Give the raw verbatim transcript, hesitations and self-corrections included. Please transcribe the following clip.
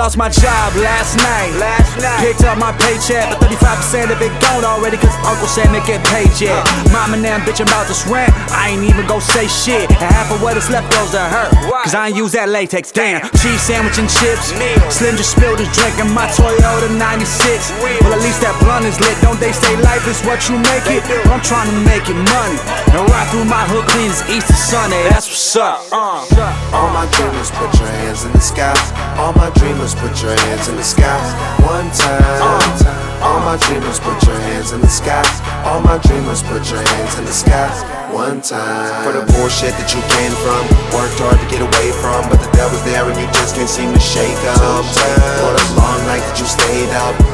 lost my job last night. Last night. Picked up my paycheck, but thirty-five percent of it gone already, cause Uncle Sam didn't get paid yet. Mama and them bitchin' about this rent, I ain't even gon' say shit. And half of what is left goes to her, cause I ain't use that latex, damn. Cheese sandwich and chips, Slim just spilled his drink in my Toyota ninety-six. Well, at least that blunt is lit, don't they say life is what you make it? I'm trying to make it money, and ride through my hood clean as Easter Sunday, that's what's up. uh. All my dreamers, put your hands in the sky. All my dreamers, put your hands in the sky. One time. All my dreamers, put your hands in the sky. All my dreamers, put your hands in the sky. One time. For the bullshit that you came from, worked hard to get away from, but the devil's there and you just can't seem to shake 'em. For the long night that you stayed up,